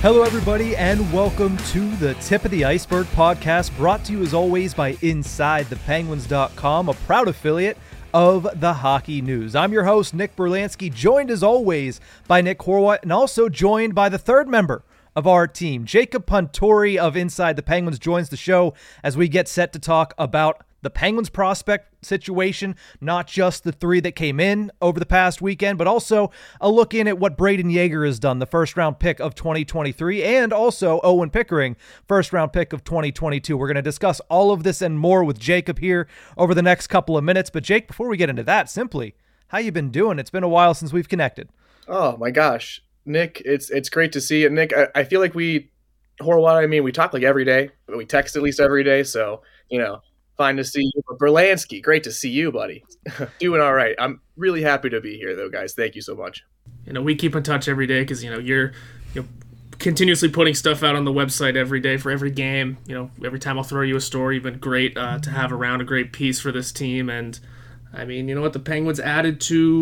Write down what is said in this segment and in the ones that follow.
Hello, everybody, and welcome to the Tip of the Iceberg podcast, brought to you as always by InsideThePenguins.com, a proud affiliate of the Hockey News. I'm your host, Nick Berlansky, joined as always by Nick Horwat, and also joined by the third member of our team. Jacob Puntori of Inside the Penguins joins the show as we get set to talk about the Penguins prospect situation, not just the three that came in over the past weekend, but also a look in at what Brayden Yager has done, the first-round pick of 2023, and also Owen Pickering, first-round pick of 2022. We're going to discuss all of this and more with Jacob here over the next couple of minutes. But Jake, before we get into that, simply, how you been doing? It's been a while since we've connected. Oh my gosh, Nick, it's great to see you. Nick, I feel like we talk like every day, but we text at least every day, so, fine to see you. But Berlansky, great to see you, buddy. Doing all right. I'm really happy to be here, though, guys. Thank you so much. We keep in touch every day because, you're continuously putting stuff out on the website every day for every game. Every time I'll throw you a story, you've been great to have around, a great piece for this team. And, you know what? The Penguins added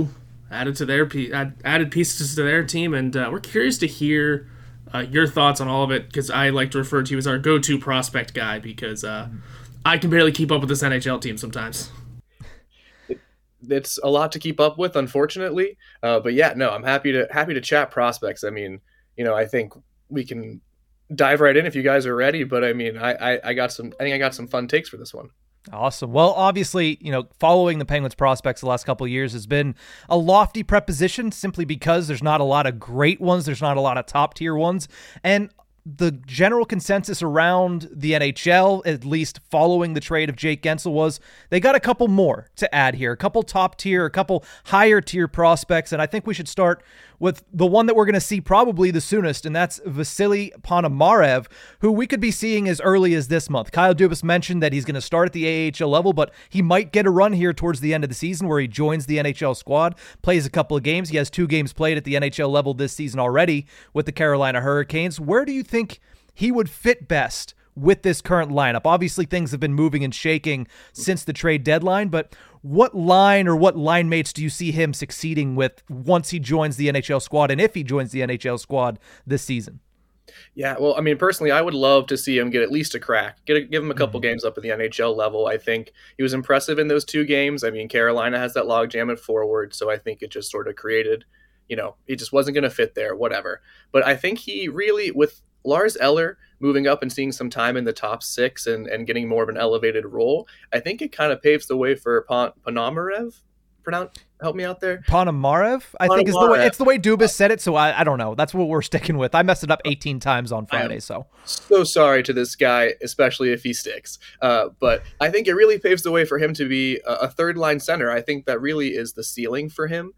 pieces to their team, and we're curious to hear your thoughts on all of it, because I like to refer to you as our go-to prospect guy, because I can barely keep up with this NHL team sometimes. It's a lot to keep up with, unfortunately. But yeah, no, I'm happy to chat prospects. I think we can dive right in if you guys are ready. But I think I got some fun takes for this one. Awesome. Well, obviously, following the Penguins prospects the last couple of years has been a lofty preposition, simply because there's not a lot of great ones. There's not a lot of top tier ones. And the general consensus around the NHL, at least following the trade of Jake Guentzel, was they got a couple more to add here, a couple top tier, a couple higher tier prospects. And I think we should start with the one that we're going to see probably the soonest, and that's Vasily Ponomarev, who we could be seeing as early as this month. Kyle Dubas mentioned that he's going to start at the AHL level, but he might get a run here towards the end of the season where he joins the NHL squad, plays a couple of games. He has 2 games played at the NHL level this season already with the Carolina Hurricanes. Where do you think he would fit best with this current lineup? Obviously, things have been moving and shaking since the trade deadline, but what line or what line mates do you see him succeeding with once he joins the NHL squad, and if he joins the NHL squad this season? Yeah, well, personally, I would love to see him get at least a crack. Give him a couple games up at the NHL level. I think he was impressive in those 2 games. Carolina has that logjam at forward, so I think it just sort of created, he just wasn't going to fit there, whatever. But I think he really, with Lars Eller moving up and seeing some time in the top 6 and getting more of an elevated role, I think it kind of paves the way for Ponomarev. Help me out there. Ponomarev, I think is the way. It's the way Dubas said it, so I don't know. That's what we're sticking with. I messed it up 18 times on Friday, so sorry to this guy, especially if he sticks. But I think it really paves the way for him to be a third line center. I think that really is the ceiling for him.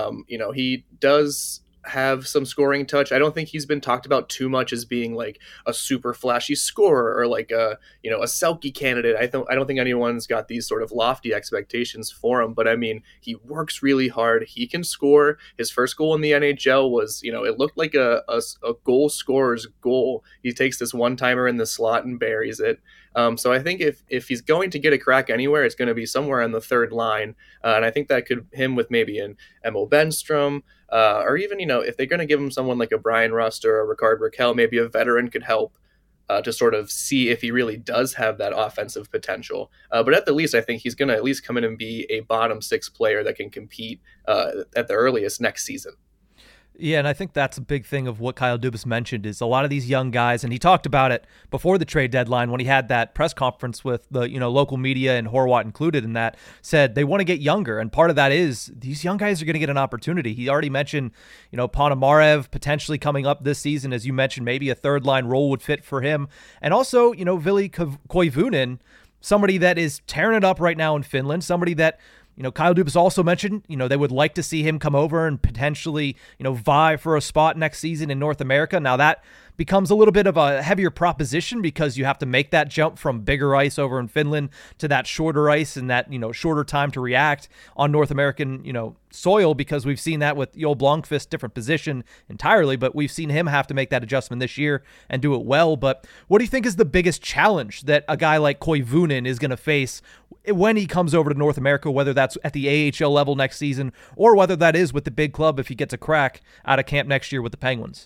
He does have some scoring touch. I don't think he's been talked about too much as being like a super flashy scorer or like a Selke candidate. I don't think anyone's got these sort of lofty expectations for him, but he works really hard. He can score. His first goal in the NHL was, it looked like a goal scorer's goal. He takes this one-timer in the slot and buries it. So I think if he's going to get a crack anywhere, it's going to be somewhere on the third line. And I think that could him with maybe an Emil Benstrom, or even, if they're going to give him someone like a Brian Rust or a Ricard Raquel, maybe a veteran could help to sort of see if he really does have that offensive potential. But at the least, I think he's going to at least come in and be a bottom 6 player that can compete at the earliest next season. Yeah, and I think that's a big thing of what Kyle Dubas mentioned is a lot of these young guys, and he talked about it before the trade deadline when he had that press conference with the local media and Horwat included in that, said they want to get younger, and part of that is these young guys are going to get an opportunity. He already mentioned, Ponomarev potentially coming up this season, as you mentioned, maybe a third line role would fit for him, and also Ville Koivunen, somebody that is tearing it up right now in Finland, somebody that Kyle Dubas also mentioned, they would like to see him come over and potentially, vie for a spot next season in North America. Now that becomes a little bit of a heavier proposition because you have to make that jump from bigger ice over in Finland to that shorter ice and that, shorter time to react on North American, soil, because we've seen that with Joel Blomqvist, different position entirely, but we've seen him have to make that adjustment this year and do it well. But what do you think is the biggest challenge that a guy like Koivunen is going to face when he comes over to North America, whether that's at the AHL level next season or whether that is with the big club if he gets a crack out of camp next year with the Penguins?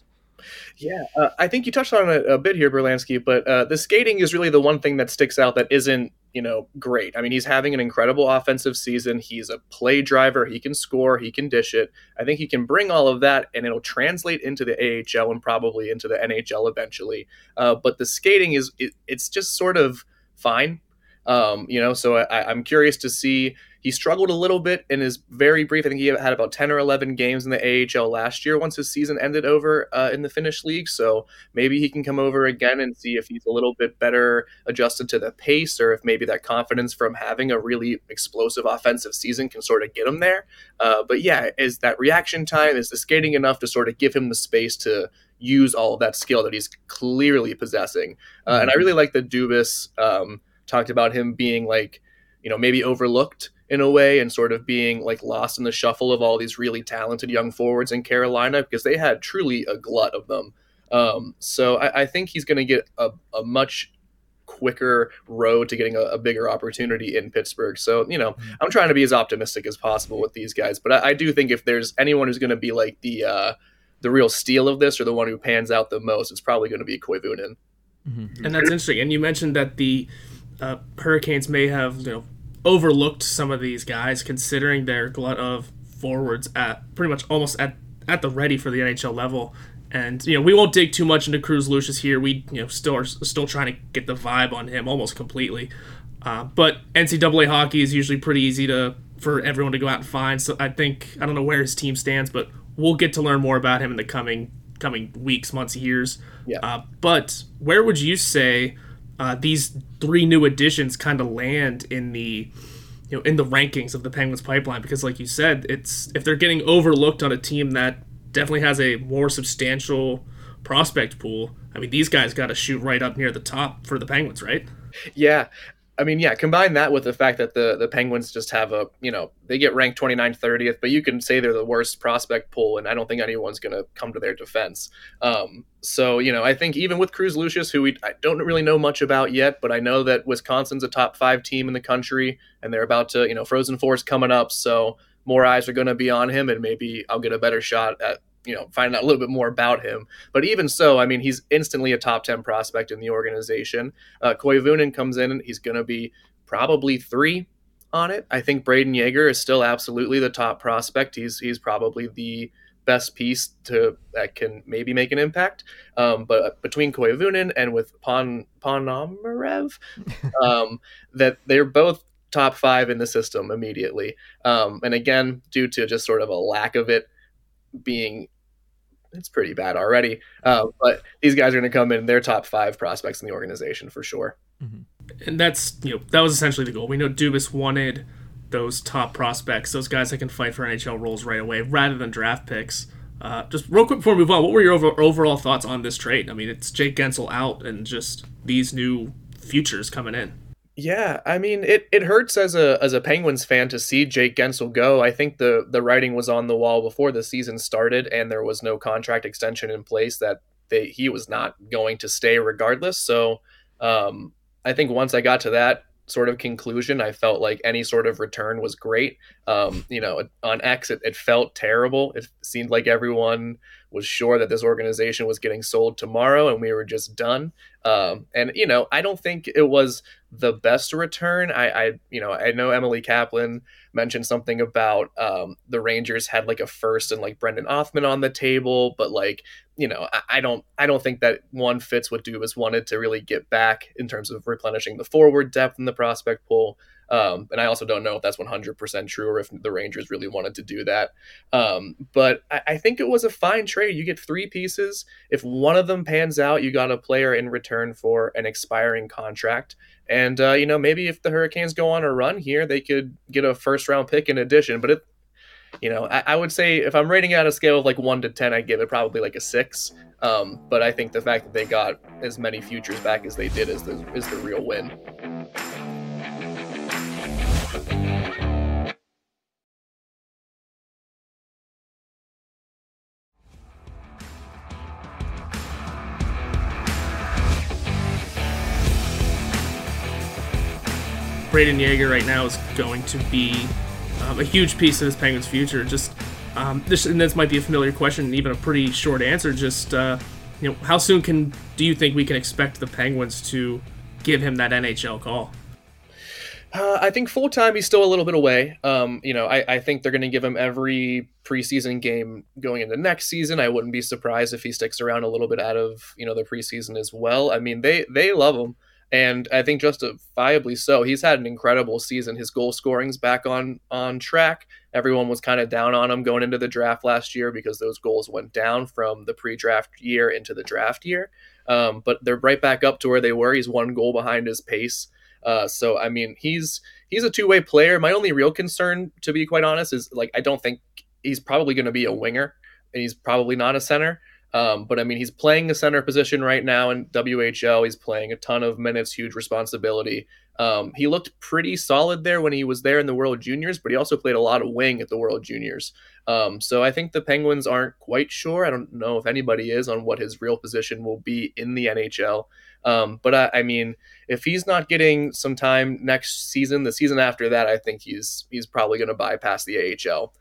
Yeah, I think you touched on it a bit here, Berlansky, but the skating is really the one thing that sticks out that isn't, great. I mean, he's having an incredible offensive season. He's a play driver. He can score. He can dish it. I think he can bring all of that, and it'll translate into the AHL and probably into the NHL eventually. But the skating it's just sort of fine. So I'm curious to see. He struggled a little bit in his very brief. I think he had about 10 or 11 games in the AHL last year once his season ended over in the Finnish league. So maybe he can come over again and see if he's a little bit better adjusted to the pace, or if maybe that confidence from having a really explosive offensive season can sort of get him there. But yeah, is that reaction time, is the skating enough to sort of give him the space to use all of that skill that he's clearly possessing? And I really like that Dubas talked about him being like, maybe overlooked in a way and sort of being like lost in the shuffle of all these really talented young forwards in Carolina, because they had truly a glut of them. So I think he's going to get a much quicker road to getting a bigger opportunity in Pittsburgh. So, I'm trying to be as optimistic as possible with these guys, but I do think if there's anyone who's going to be like the real steal of this, or the one who pans out the most, it's probably going to be Koivunen. Mm-hmm. And that's interesting. And you mentioned that the Hurricanes may have, overlooked some of these guys, considering their glut of forwards at pretty much almost at the ready for the NHL level. And we won't dig too much into Cruz Lucius here. We still are still trying to get the vibe on him almost completely. But NCAA hockey is usually pretty easy for everyone to go out and find. So I don't know where his team stands, but we'll get to learn more about him in the coming weeks, months, years. Yeah. But where would you say these three new additions kind of land in the rankings of the Penguins pipeline? Because like you said, if they're getting overlooked on a team that definitely has a more substantial prospect pool, I mean, these guys got to shoot right up near the top for the Penguins, right? Yeah. I mean, yeah, combine that with the fact that the Penguins just have they get ranked 29th, 30th, but you can say they're the worst prospect pool, and I don't think anyone's going to come to their defense. So, I think even with Cruz Lucius, who I don't really know much about yet, but I know that Wisconsin's a top 5 team in the country, and they're about to, Frozen Four's coming up, so more eyes are going to be on him, and maybe I'll get a better shot at finding out a little bit more about him. But even so, I mean, he's instantly a top 10 prospect in the organization. Koivunen comes in, and he's going to be probably 3 on it. I think Braden Yeager is still absolutely the top prospect. He's probably the best piece that can maybe make an impact. But between Koivunen and with Ponomarev, that they're both top 5 in the system immediately. And again, due to just sort of a lack of it being, it's pretty bad already. But these guys are going to come in, they're top 5 prospects in the organization for sure. Mm-hmm. And that's, that was essentially the goal. We know Dubas wanted those top prospects, those guys that can fight for NHL roles right away, rather than draft picks. Just real quick before we move on, what were your overall thoughts on this trade? I mean, it's Jake Guentzel out and just these new futures coming in. Yeah, I mean, it hurts as a Penguins fan to see Jake Guentzel go. I think the writing was on the wall before the season started, and there was no contract extension in place that he was not going to stay regardless. So I think once I got to that sort of conclusion, I felt like any sort of return was great. On X, it felt terrible. It seemed like everyone was sure that this organization was getting sold tomorrow and we were just done. And I don't think it was the best return. I know Emily Kaplan mentioned something about the Rangers had like a first and like Brendan Othman on the table, but like, I don't think that one fits what Dubas wanted to really get back in terms of replenishing the forward depth in the prospect pool. And I also don't know if that's 100% true or if the Rangers really wanted to do that. But I think it was a fine trade. You get 3 pieces. If one of them pans out, you got a player in return for an expiring contract. And, maybe if the Hurricanes go on a run here, they could get a first-round pick in addition. But, I would say if I'm rating it on a scale of like 1 to 10, I'd give it probably like a 6. But I think the fact that they got as many futures back as they did is the real win. Braden Yeager right now is going to be a huge piece of this Penguins' future. And this might be a familiar question and even a pretty short answer. Just how soon do you think we can expect the Penguins to give him that NHL call? I think full time he's still a little bit away. I think they're going to give him every preseason game going into next season. I wouldn't be surprised if he sticks around a little bit out of the preseason as well. I mean, they love him, and I think justifiably so. He's had an incredible season. His goal scoring's back on track. Everyone was kind of down on him going into the draft last year because those goals went down from the pre-draft year into the draft year. But they're right back up to where they were. He's one goal behind his pace. So I mean, he's a two-way player. My only real concern, to be quite honest, is I don't think he's probably going to be a winger, and he's probably not a center. But I mean, he's playing the center position right now in WHL. He's playing a ton of minutes, huge responsibility. He looked pretty solid there when he was there in the World Juniors, but he also played a lot of wing at the World Juniors. So I think the Penguins aren't quite sure. I don't know if anybody is on what his real position will be in the NHL. But I mean, if he's not getting some time next season, the season after that, I think he's probably going to bypass the AHL.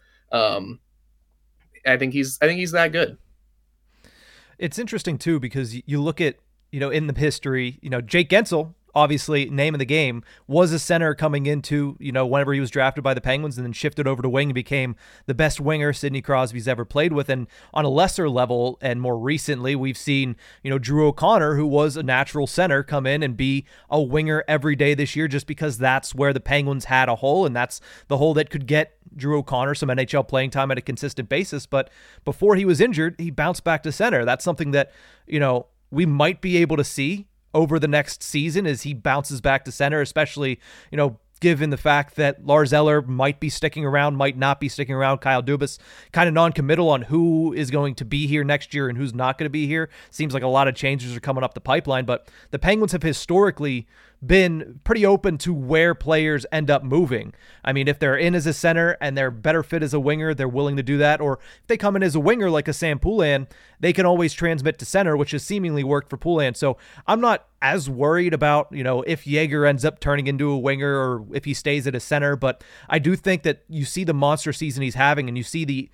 I think he's that good. It's interesting too, because you look at, in the history, Jake Gensel, obviously name of the game, was a center coming into, whenever he was drafted by the Penguins, and then shifted over to wing and became the best winger Sidney Crosby's ever played with. And on a lesser level, and more recently, we've seen, Drew O'Connor, who was a natural center, come in and be a winger every day this year, just because that's where the Penguins had a hole, and that's the hole that could get Drew O'Connor some NHL playing time at a consistent basis. But before he was injured, he bounced back to center. That's something that, we might be able to see over the next season as he bounces back to center, especially, given the fact that Lars Eller might be sticking around, might not be sticking around. Kyle Dubas kind of non-committal on who is going to be here next year and who's not going to be here. Seems like a lot of changes are coming up the pipeline, but the Penguins have historically been pretty open to where players end up moving. I mean, if they're in as a center and they're better fit as a winger, they're willing to do that. Or if they come in as a winger like a Sam Poulin, they can always transmit to center, which has seemingly worked for Poulin. So I'm not as worried about, if Yeager ends up turning into a winger or if he stays at a center. But I do think that you see the monster season he's having, and you see the,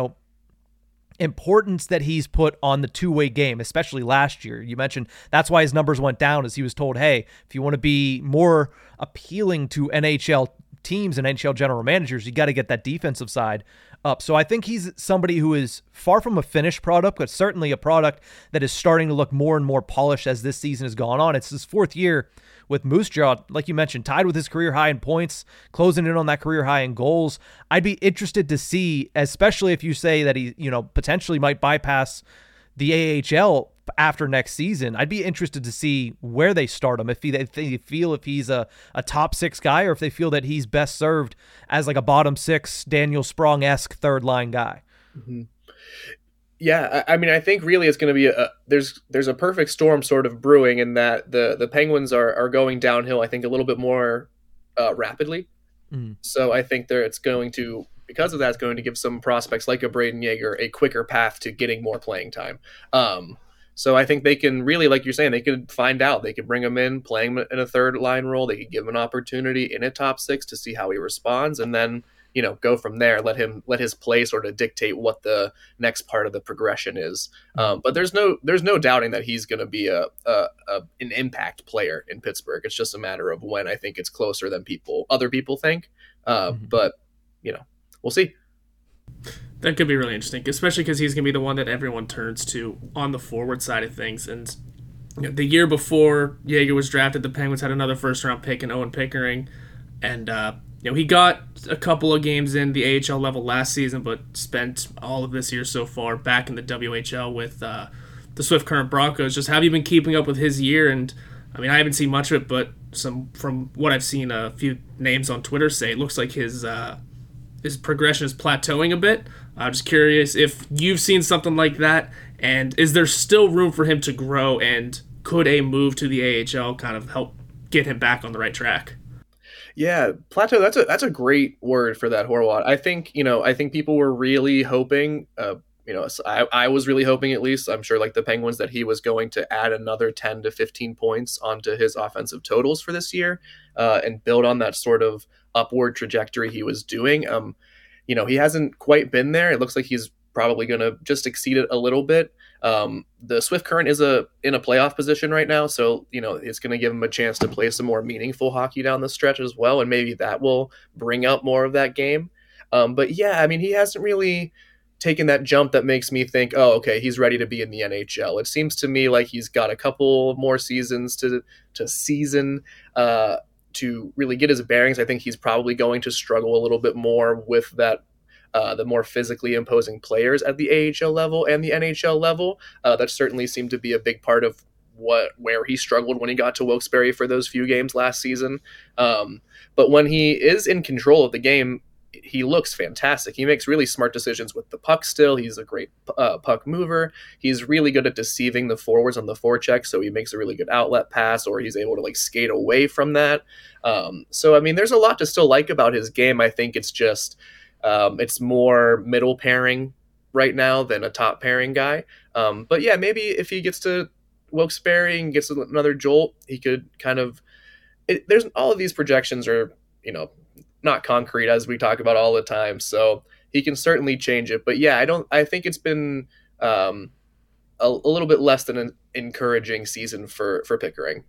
importance that he's put on the two-way game, especially last year. You mentioned that's why his numbers went down, as he was told, hey, if you want to be more appealing to NHL teams and NHL general managers, you got to get that defensive side up. So I think he's somebody who is far from a finished product, but certainly a product that is starting to look more and more polished as this season has gone on. It's his fourth year with Moose Jaw, like you mentioned, tied with his career high in points, closing in on that career high in goals. I'd be interested to see, especially if you say that he, potentially might bypass the AHL after next season. I'd be interested to see where they start him. If they feel if he's a top six guy, or if they feel that he's best served as like a bottom six Daniel Sprong-esque third line guy. Mm-hmm. Yeah, I mean, I think really it's going to be there's a perfect storm sort of brewing in that the Penguins are going downhill, I think, a little bit more rapidly. Mm. So I think because of that, it's going to give some prospects like a Braden Yeager a quicker path to getting more playing time. So I think they can really, like you're saying, they could find out. They could bring him in, playing him in a third line role. They could give him an opportunity in a top six to see how he responds, and then go from there. Let his play sort of dictate what the next part of the progression is. But there's no doubting that he's going to be an impact player in Pittsburgh. It's just a matter of when. I think it's closer than other people think. But we'll see. That could be really interesting, especially because he's going to be the one that everyone turns to on the forward side of things. And the year before Yeager was drafted, the Penguins had another first-round pick in Owen Pickering, and he got a couple of games in the AHL level last season, but spent all of this year so far back in the WHL with the Swift Current Broncos. Just have you been keeping up with his year? And I mean, I haven't seen much of it, but from what I've seen, a few names on Twitter say it looks like his progression is plateauing a bit. I'm just curious if you've seen something like that, and is there still room for him to grow, and could a move to the AHL kind of help get him back on the right track? Yeah, plateau. That's a great word for that, Horwat. I think people were really hoping. I was really hoping, at least, I'm sure, like the Penguins, that he was going to add another 10 to 15 points onto his offensive totals for this year, and build on that sort of upward trajectory he was doing. He hasn't quite been there. It looks like he's probably going to just exceed it a little bit. The Swift Current is in a playoff position right now, so it's going to give him a chance to play some more meaningful hockey down the stretch as well, and maybe that will bring out more of that game. But yeah, I mean, he hasn't really taken that jump that makes me think, oh, okay, he's ready to be in the NHL. It seems to me like he's got a couple more seasons to season to really get his bearings. I think he's probably going to struggle a little bit more with that. The more physically imposing players at the AHL level and the NHL level. That certainly seemed to be a big part of where he struggled when he got to Wilkes-Barre for those few games last season. But when he is in control of the game, he looks fantastic. He makes really smart decisions with the puck still. He's a great puck mover. He's really good at deceiving the forwards on the forecheck, so he makes a really good outlet pass, or he's able to like skate away from that. So, I mean, there's a lot to still like about his game. I think it's just it's more middle pairing right now than a top pairing guy. But yeah, maybe if he gets to Wilkes-Barre and gets another jolt, he could kind of. There's all of these projections are not concrete, as we talk about all the time, so he can certainly change it. But yeah, I think it's been a little bit less than an encouraging season for Pickering.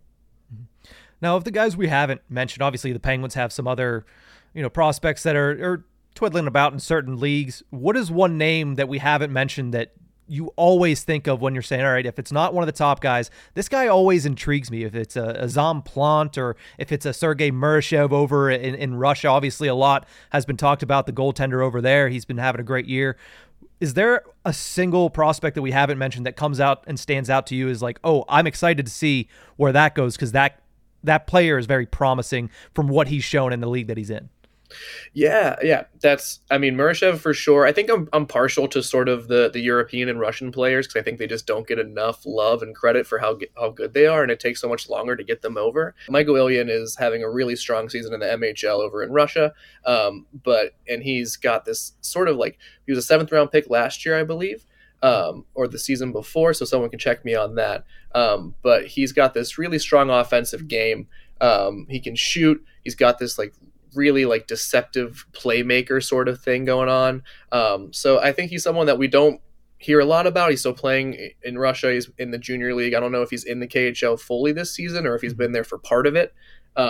Now, of the guys we haven't mentioned, obviously the Penguins have some other prospects that are twiddling about in certain leagues. What is one name that we haven't mentioned that you always think of when you're saying, all right, if it's not one of the top guys, this guy always intrigues me? If it's a Zom Plant or if it's a Sergei Murashev over in Russia, obviously a lot has been talked about the goaltender over there. He's been having a great year. Is there a single prospect that we haven't mentioned that comes out and stands out to you as like, oh, I'm excited to see where that goes because that player is very promising from what he's shown in the league that he's in? Yeah. Murashev for sure. I think I'm partial to sort of the European and Russian players because I think they just don't get enough love and credit for how good they are, and it takes so much longer to get them over. Michael Ilyin is having a really strong season in the MHL over in Russia, and he's got this sort of like, he was a 7th round pick last year, I believe, or the season before, so someone can check me on that. But he's got this really strong offensive game. He can shoot. He's got this like really like deceptive playmaker sort of thing going on. So I think he's someone that we don't hear a lot about. He's still playing in Russia. He's in the junior league. I don't know if he's in the KHL fully this season or if he's been there for part of it.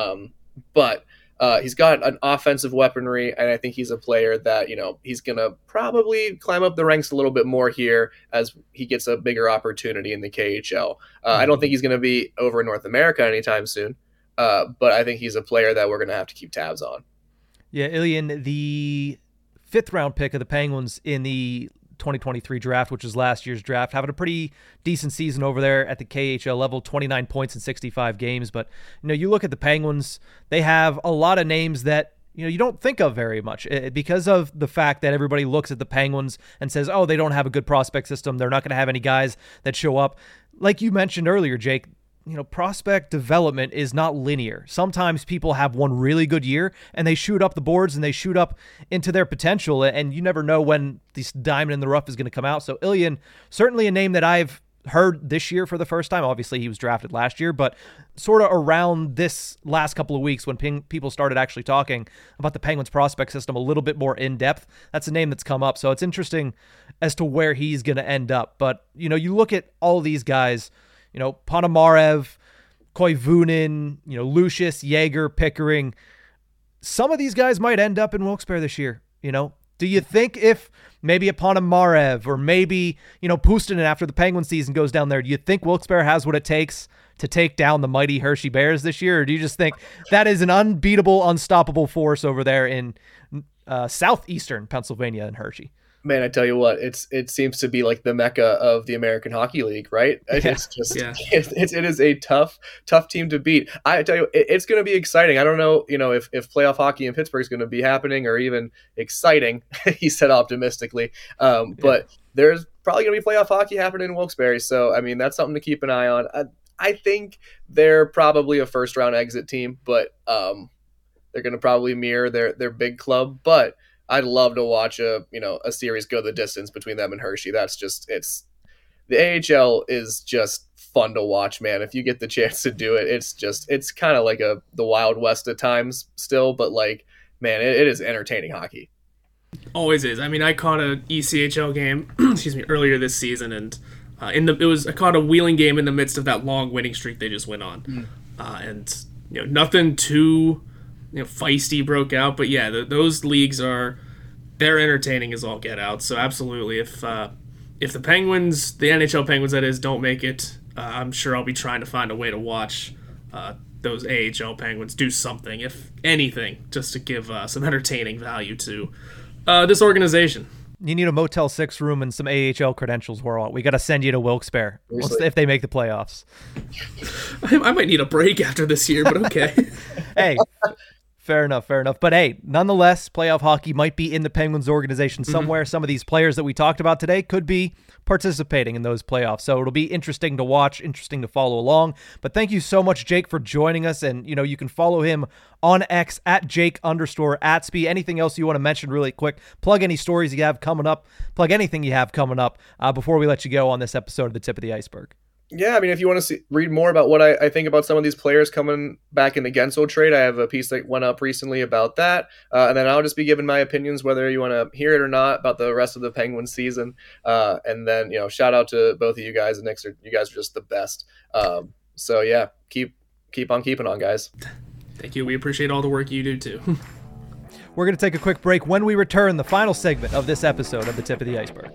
But he's got an offensive weaponry, and I think he's a player that, he's going to probably climb up the ranks a little bit more here as he gets a bigger opportunity in the KHL. I don't think he's going to be over in North America anytime soon. But I think he's a player that we're going to have to keep tabs on. Yeah, Ilyin, the 5th round pick of the Penguins in the 2023 draft, which was last year's draft, having a pretty decent season over there at the KHL level, 29 points in 65 games. But, you look at the Penguins, they have a lot of names that, you don't think of very much because of the fact that everybody looks at the Penguins and says, oh, they don't have a good prospect system. They're not going to have any guys that show up. Like you mentioned earlier, Jake, prospect development is not linear. Sometimes people have one really good year and they shoot up the boards and they shoot up into their potential, and you never know when this diamond in the rough is going to come out. So Ilyin, certainly a name that I've heard this year for the first time. Obviously he was drafted last year, but sort of around this last couple of weeks when people started actually talking about the Penguins prospect system a little bit more in depth, that's a name that's come up. So it's interesting as to where he's going to end up. But, you look at all these guys, Ponomarev, Koivunen, Lucius, Jaeger, Pickering. Some of these guys might end up in Wilkes-Barre this year. Do you think if maybe a Ponomarev or maybe, Puustinen after the Penguin season goes down there, do you think Wilkes-Barre has what it takes to take down the mighty Hershey Bears this year? Or do you just think that is an unbeatable, unstoppable force over there in southeastern Pennsylvania and Hershey? Man, I tell you what, it seems to be like the mecca of the American Hockey League, right? It's just it is a tough team to beat. I tell you, it's going to be exciting. I don't know, if playoff hockey in Pittsburgh is going to be happening or even exciting. He said optimistically, but there's probably going to be playoff hockey happening in Wilkes-Barre. So I mean, that's something to keep an eye on. I think they're probably a first round exit team, but they're going to probably mirror their big club, but I'd love to watch a series go the distance between them and Hershey. The AHL is just fun to watch, man. If you get the chance to do it, it's kind of like the Wild West at times still, but like, man, it is entertaining hockey. Always is. I mean, I caught an ECHL game, earlier this season, and I caught a wheeling game in the midst of that long winning streak they just went on, and nothing too feisty broke out. But yeah, those leagues they're entertaining as all get out. So absolutely, if the Penguins, the NHL Penguins that is, don't make it, I'm sure I'll be trying to find a way to watch those AHL Penguins do something, if anything, just to give some entertaining value to this organization. You need a Motel 6 room and some AHL credentials, Horwat. We got to send you to Wilkes-Barre if they make the playoffs. I might need a break after this year, but okay. Hey, fair enough. But hey, nonetheless, playoff hockey might be in the Penguins organization somewhere. Some of these players that we talked about today could be participating in those playoffs. So it'll be interesting to watch, interesting to follow along. But thank you so much, Jake, for joining us. And, you can follow him on X at Jake_Atsby. Anything else you want to mention really quick? Plug any stories you have coming up. Plug anything you have coming up before we let you go on this episode of The Tip of the Iceberg. Yeah, I mean, if you want to read more about what I think about some of these players coming back in the Guentzel trade, I have a piece that went up recently about that. And then I'll just be giving my opinions, whether you want to hear it or not, about the rest of the Penguins season. And then, shout out to both of you guys. And Nick, you guys are just the best. So yeah, keep on keeping on, guys. Thank you. We appreciate all the work you do too. We're going to take a quick break. When we return, the final segment of this episode of The Tip of the Iceberg.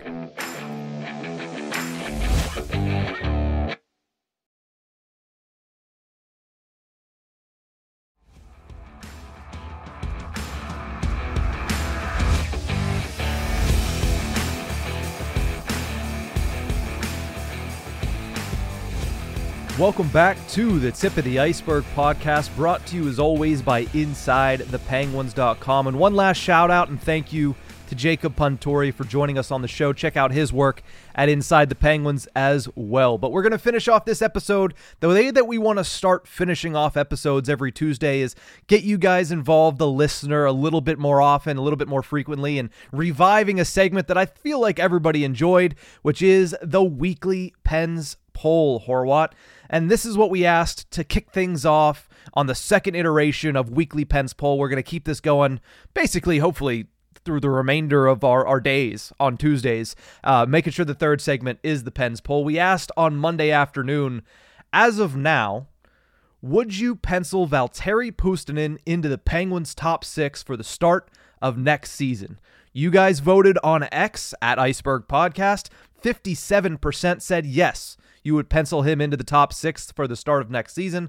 Welcome back to the Tip of the Iceberg podcast, brought to you as always by InsideThePenguins.com. And one last shout out and thank you to Jacob Puntori for joining us on the show. Check out his work at Inside the Penguins as well. But we're going to finish off this episode. The way that we want to start finishing off episodes every Tuesday is get you guys involved, the listener, a little bit more often, a little bit more frequently, and reviving a segment that I feel like everybody enjoyed, which is the weekly Pens poll, Horwat. And this is what we asked to kick things off on the second iteration of Weekly Pens poll. We're going to keep this going, basically, hopefully, through the remainder of our days on Tuesdays, making sure the third segment is the Pens poll. We asked on Monday afternoon, as of now, would you pencil Valtteri Puustinen into the Penguins' top 6 for the start of next season? You guys voted on X at Iceberg Podcast. 57% said yes, you would pencil him into the top 6 for the start of next season.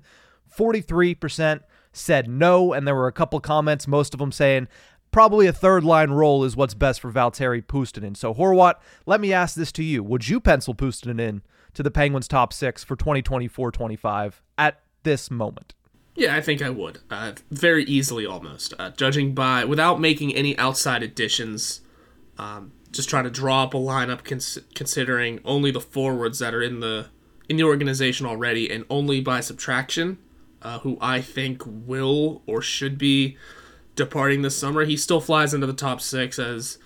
43% said no, and there were a couple comments, most of them saying probably a third-line role is what's best for Valtteri Puustinen. So, Horwat, let me ask this to you. Would you pencil Puustinen in to the Penguins' top 6 for 2024-25 at this moment? Yeah, I think I would. Very easily, almost. Judging by, without making any outside additions, just trying to draw up a lineup considering only the forwards that are in the organization already, and only by subtraction, who I think will or should be departing this summer. He still flies into the top 6 as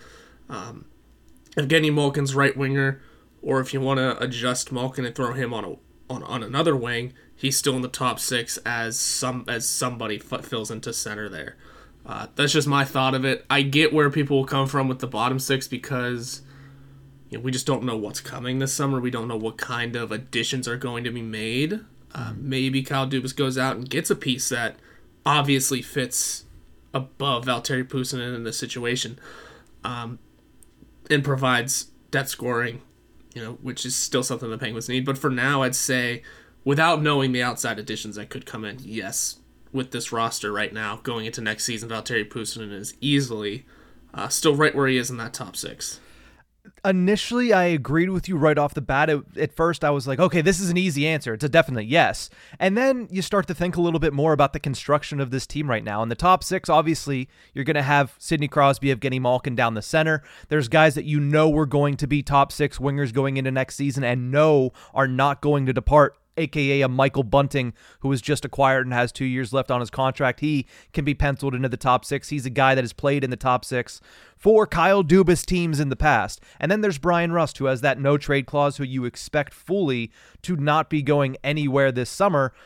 Evgeny Malkin's right winger, or if you want to adjust Malkin and throw him on another wing, he's still in the top 6 as somebody fills into center there. That's just my thought of it. I get where people will come from with the bottom 6 because we just don't know what's coming this summer. We don't know what kind of additions are going to be made. Maybe Kyle Dubas goes out and gets a piece that obviously fits above Valtteri Puustinen in this situation, and provides depth scoring, which is still something the Penguins need. But for now, I'd say, without knowing the outside additions that could come in, yes, with this roster right now, going into next season, Valtteri Puustinen is easily still right where he is in that top 6. Initially, I agreed with you right off the bat. At first, I was like, okay, this is an easy answer. It's a definite yes. And then you start to think a little bit more about the construction of this team right now. In the top 6, obviously, you're going to have Sidney Crosby, Evgeny Malkin down the center. There's guys that were going to be top 6 wingers going into next season and are not going to depart, a.k.a. a Michael Bunting, who was just acquired and has 2 years left on his contract. He can be penciled into the top 6. He's a guy that has played in the top 6 for Kyle Dubas teams in the past. And then there's Brian Rust, who has that no-trade clause, who you expect fully to not be going anywhere this summer.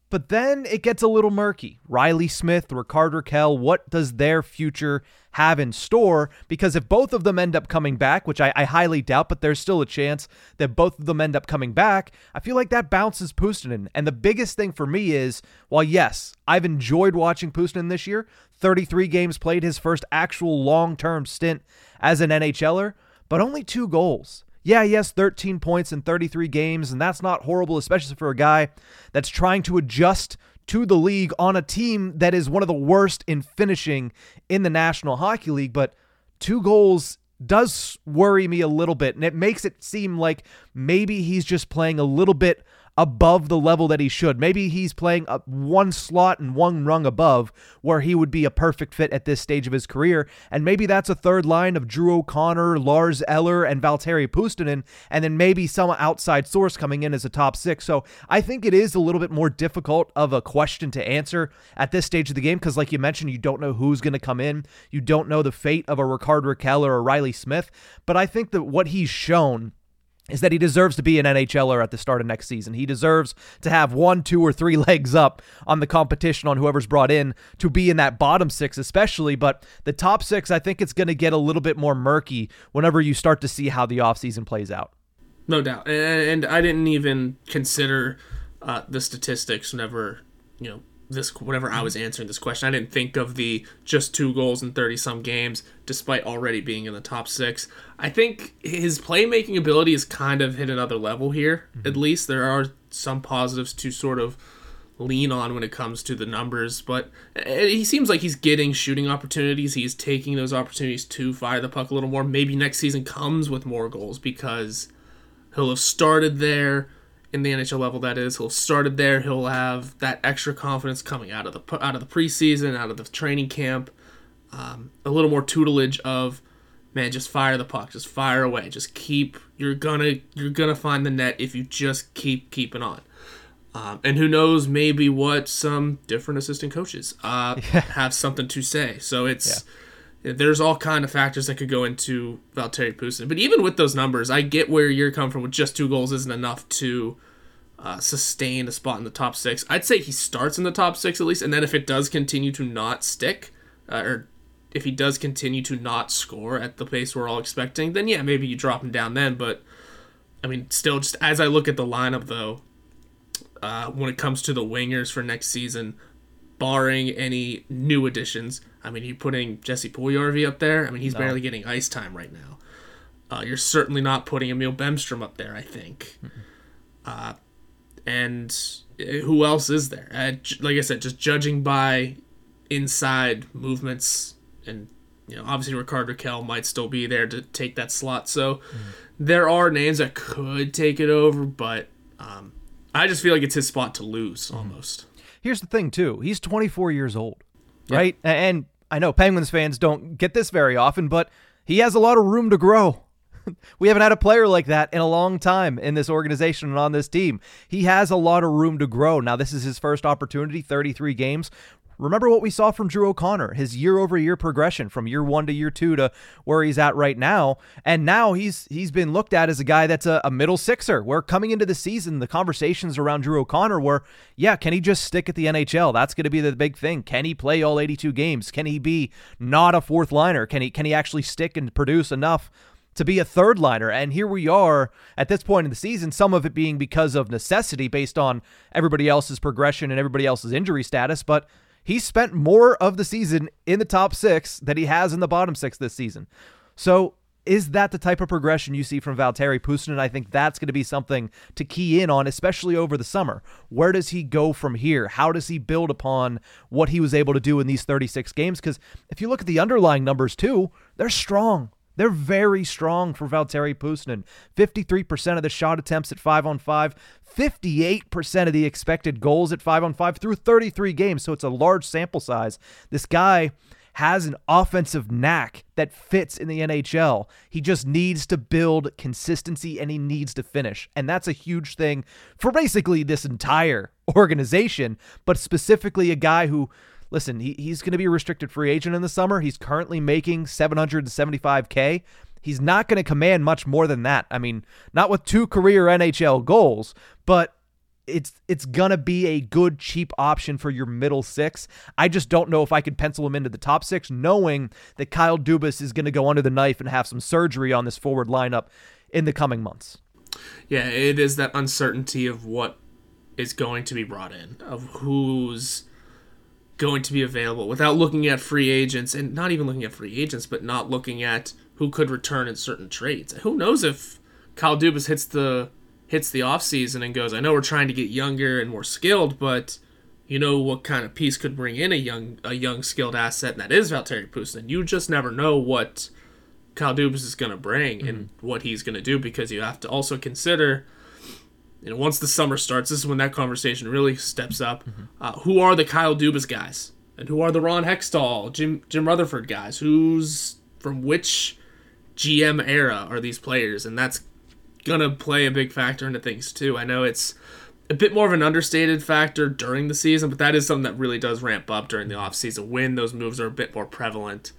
But then it gets a little murky. Riley Smith, Rickard Rakell, what does their future have in store? Because if both of them end up coming back, which I highly doubt, but there's still a chance that both of them end up coming back, I feel like that bounces Puustinen. And the biggest thing for me is, while yes, I've enjoyed watching Puustinen this year, 33 games played, his first actual long-term stint as an NHLer, but only 2 goals. Yeah, yes, 13 points in 33 games, and that's not horrible, especially for a guy that's trying to adjust to the league on a team that is one of the worst in finishing in the National Hockey League. But 2 goals does worry me a little bit, and it makes it seem like maybe he's just playing a little bit above the level that he should. Maybe he's playing one slot and one rung above where he would be a perfect fit at this stage of his career. And maybe that's a third line of Drew O'Connor, Lars Eller, and Valtteri Puustinen, and then maybe some outside source coming in as a top 6. So I think it is a little bit more difficult of a question to answer at this stage of the game because, like you mentioned, you don't know who's going to come in. You don't know the fate of a Rickard Rakell or a Riley Smith. But I think that what he's shown is that he deserves to be an NHLer at the start of next season. He deserves to have 1, 2, or 3 legs up on the competition on whoever's brought in to be in that bottom 6 especially, but the top 6, I think it's going to get a little bit more murky whenever you start to see how the offseason plays out. No doubt. And I didn't even consider the statistics whenever I was answering this question. I didn't think of the just 2 goals in 30-some games, despite already being in the top 6. I think his playmaking ability has kind of hit another level here. Mm-hmm. At least there are some positives to sort of lean on when it comes to the numbers, but he seems like he's getting shooting opportunities. He's taking those opportunities to fire the puck a little more. Maybe next season comes with more goals because he'll have started there. In the NHL level, that is, he'll have started there. He'll have that extra confidence coming out of the preseason, out of the training camp. A little more tutelage of, man, just fire the puck, just fire away, just keep. You're gonna find the net if you just keeping on. And who knows, maybe what some different assistant coaches have something to say. So it's. Yeah. There's all kind of factors that could go into Valtteri Puustinen. But even with those numbers, I get where you're coming from with just 2 goals isn't enough to sustain a spot in the top 6. I'd say he starts in the top 6 at least, and then if it does continue to not stick, or if he does continue to not score at the pace we're all expecting, then yeah, maybe you drop him down then. But, I mean, still, just as I look at the lineup, though, when it comes to the wingers for next season, barring any new additions, I mean, you're putting Jesse Puljujarvi up there. I mean, he's barely getting ice time right now. You're certainly not putting Emil Bemstrom up there, I think. Mm-hmm. And who else is there? Like I said, just judging by inside movements, and obviously Rickard Rakell might still be there to take that slot. So there are names that could take it over, but I just feel like it's his spot to lose almost. Here's the thing, too. He's 24 years old. Right? Yeah. And I know Penguins fans don't get this very often, but he has a lot of room to grow. We haven't had a player like that in a long time in this organization and on this team. He has a lot of room to grow. Now, this is his first opportunity, 33 games. Remember what we saw from Drew O'Connor, his year-over-year progression from year 1 to year 2 to where he's at right now. And now he's been looked at as a guy that's a middle sixer, where coming into the season, the conversations around Drew O'Connor were, yeah, can he just stick at the NHL? That's going to be the big thing. Can he play all 82 games? Can he be not a fourth liner? Can he actually stick and produce enough to be a third liner? And here we are at this point in the season, some of it being because of necessity based on everybody else's progression and everybody else's injury status, but he's spent more of the season in the top 6 than he has in the bottom 6 this season. So is that the type of progression you see from Valtteri Puustinen? I think that's going to be something to key in on, especially over the summer. Where does he go from here? How does he build upon what he was able to do in these 36 games? Because if you look at the underlying numbers too, they're strong. They're very strong for Valtteri Puustinen. 53% of the shot attempts at 5-on-5, 58% of the expected goals at 5-on-5 through 33 games, so it's a large sample size. This guy has an offensive knack that fits in the NHL. He just needs to build consistency, and he needs to finish. And that's a huge thing for basically this entire organization, but specifically a guy who, listen, he's going to be a restricted free agent in the summer. He's currently making $775K. He's not going to command much more than that. I mean, not with 2 career NHL goals, but it's gonna be a good cheap option for your middle six. I just don't know if I could pencil him into the top six, knowing that Kyle Dubas is gonna go under the knife and have some surgery on this forward lineup in the coming months. Yeah, it is that uncertainty of what is going to be brought in, of who's going to be available, without looking at free agents, and not even looking at free agents, but not looking at who could return in certain trades. Who knows if Kyle Dubas hits the offseason and goes, I know we're trying to get younger and more skilled, but you know what kind of piece could bring in a young skilled asset, and that is Valtteri Puustinen. You just never know what Kyle Dubas is going to bring and what he's going to do, because you have to also consider, once the summer starts, this is when that conversation really steps up. Who are the Kyle Dubas guys? And who are the Ron Hextall, Jim Rutherford guys? Who's from which GM era are these players? And that's going to play a big factor into things too. I know it's a bit more of an understated factor during the season, but that is something that really does ramp up during the offseason when those moves are a bit more prevalent.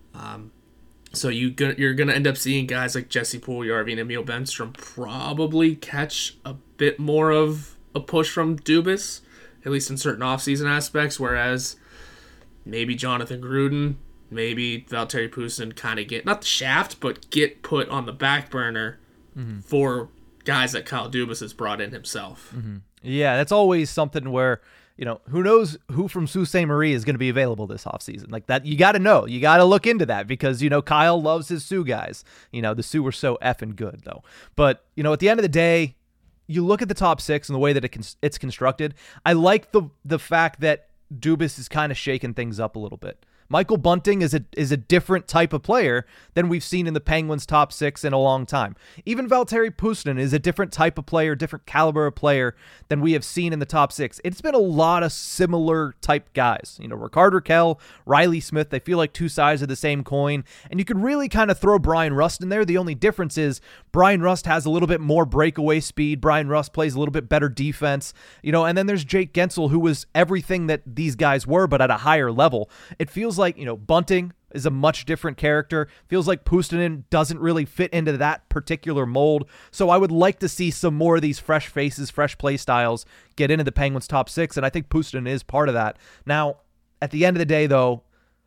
So you're going to end up seeing guys like Jesse Puljujarvi and Emil Bemstrom probably catch a bit more of a push from Dubas, at least in certain offseason aspects, whereas maybe Jonathan Gruden, maybe Valtteri Puustinen kind of get, not the shaft, but get put on the back burner for guys that Kyle Dubas has brought in himself. Yeah, that's always something where, who knows who from Sault Ste. Marie is going to be available this offseason. Like that, you got to know. You got to look into that because, Kyle loves his Sioux guys. The Sioux are so effing good, though. But, at the end of the day, you look at the top six and the way that it's constructed. I like the fact that Dubas is kind of shaking things up a little bit. Michael Bunting is a different type of player than we've seen in the Penguins' top six in a long time. Even Valtteri Puustinen is a different type of player, different caliber of player than we have seen in the top six. It's been a lot of similar type guys. Rickard Rakell, Riley Smith, they feel like two sides of the same coin. And you could really kind of throw Brian Rust in there. The only difference is Brian Rust has a little bit more breakaway speed. Brian Rust plays a little bit better defense. And then there's Jake Gensel, who was everything that these guys were, but at a higher level. It feels like, Bunting is a much different character. Feels like Puustinen doesn't really fit into that particular mold. So I would like to see some more of these fresh faces, fresh play styles get into the Penguins' top six, and I think Puustinen is part of that. Now, at the end of the day, though,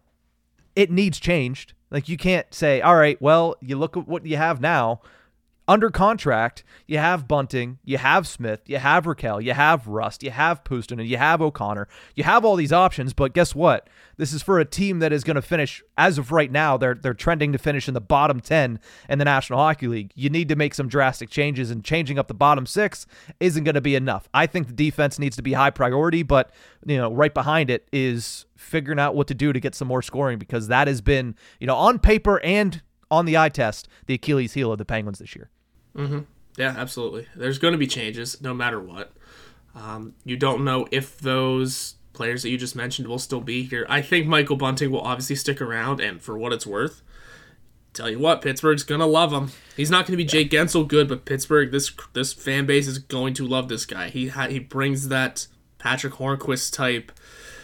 it needs changed. Like, you can't say, all right, well, you look at what you have now. Under contract, you have Bunting, you have Smith, you have Rakell, you have Rust, you have Puustinen, you have O'Connor. You have all these options, but guess what? This is for a team that is going to finish, as of right now, they're trending to finish in the bottom 10 in the National Hockey League. You need to make some drastic changes, and changing up the bottom six isn't going to be enough. I think the defense needs to be high priority, but right behind it is figuring out what to do to get some more scoring, because that has been, on paper and on the eye test, the Achilles heel of the Penguins this year. Yeah, absolutely. There's going to be changes no matter what. You don't know if those players that you just mentioned will still be here. I think Michael Bunting will obviously stick around, and for what it's worth, tell you what, Pittsburgh's going to love him. He's not going to be Jake Gensel good, but Pittsburgh, this fan base is going to love this guy. He brings that Patrick Hornquist type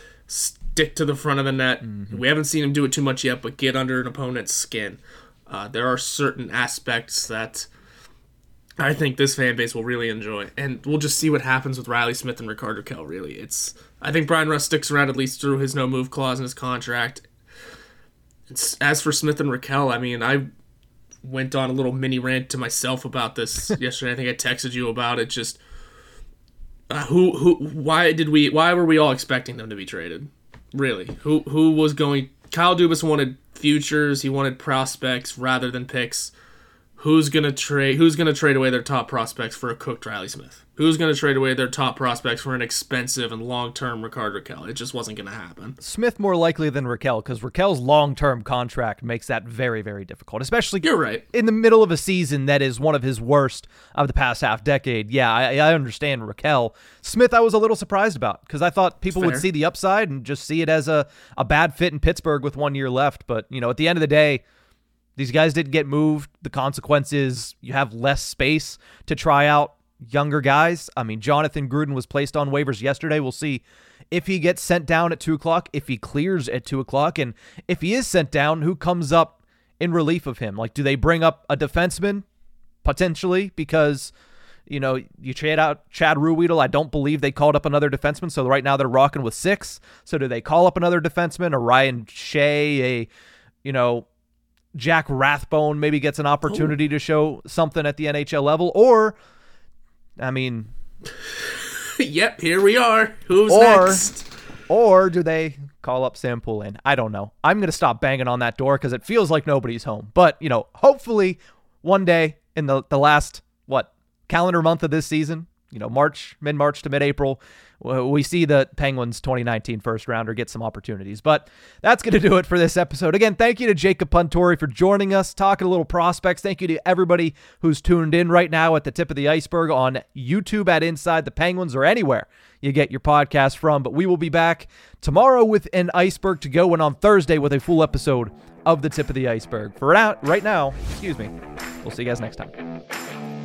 stick to the front of the net. We haven't seen him do it too much yet, but get under an opponent's skin. There are certain aspects that I think this fan base will really enjoy, and we'll just see what happens with Riley Smith and Rickard Rakell, really. I think Brian Rust sticks around at least through his no-move clause in his contract. As for Smith and Rakell, I went on a little mini rant to myself about this yesterday. I think I texted you about it. Just why were we all expecting them to be traded? Really, who was going? Kyle Dubas wanted futures. He wanted prospects rather than picks. Who's gonna trade away their top prospects for a cooked Riley Smith? Who's gonna trade away their top prospects for an expensive and long-term Rickard Rakell? It just wasn't gonna happen. Smith more likely than Rakell, because Rakell's long-term contract makes that very, very difficult, especially You're right. in the middle of a season that is one of his worst of the past half decade. Yeah, I understand Rakell. Smith, I was a little surprised about, because I thought people would see the upside and just see it as a bad fit in Pittsburgh with 1 year left. But at the end of the day, these guys didn't get moved. The consequence is you have less space to try out younger guys. Jonathan Gruden was placed on waivers yesterday. We'll see if he gets sent down at 2 o'clock, if he clears at 2 o'clock, and if he is sent down, who comes up in relief of him? Like, do they bring up a defenseman? Potentially, because You know, you trade out Chad Ruhwedel. I don't believe they called up another defenseman, so right now they're rocking with 6. So do they call up another defenseman? Or Ryan Shea, Jack Rathbone maybe gets an opportunity to show something at the NHL level? Or, I mean... Yep, here we are. Who's next? Or do they call up Sam Poulin? I don't know. I'm going to stop banging on that door because it feels like nobody's home. But, hopefully one day in the last, calendar month of this season, mid-March to mid-April, we see the Penguins 2019 first rounder get some opportunities. But that's going to do it for this episode. Again, thank you to Jacob Puntori for joining us, talking a little prospects. Thank you to everybody who's tuned in right now at the Tip of the Iceberg on YouTube at Inside the Penguins or anywhere you get your podcast from. But we will be back tomorrow with an Iceberg to go and on Thursday with a full episode of the Tip of the Iceberg. For right now, we'll see you guys next time.